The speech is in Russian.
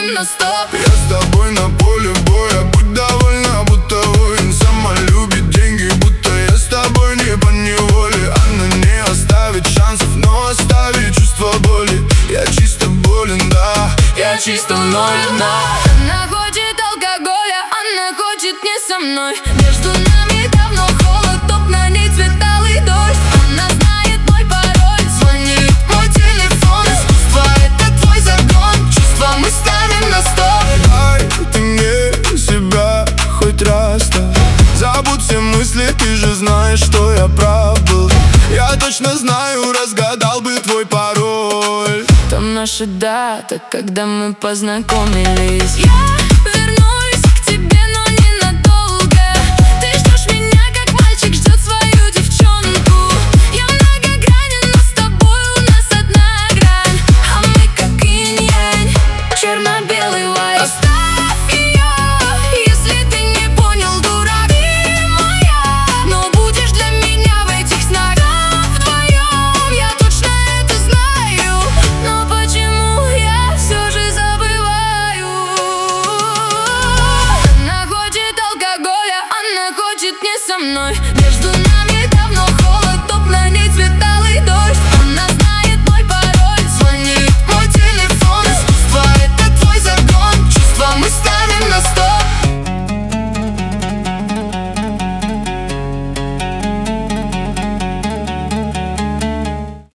ставим на стоп. Я с тобой на поле боя, будь довольна, будто воин. Сама любит деньги, будто я с тобой не поневоле. Она не оставит шансов, но оставит чувство боли. Я чисто болен, да, Я чисто ноль дна. Она хочет алкоголя, она хочет не со мной. Между нами давно холод, топ на ней цвет алый дождь. Она знает мой пароль, звонит мой телефон. Искусство — это твой закон, чувства мы ставим на стоп. дай ты мне себя хоть раз, да. Забудь все мысли, ты же знаешь, что я прав был. Я точно знаю, разгадал бы твой пароль. Там наша дата, когда мы познакомились.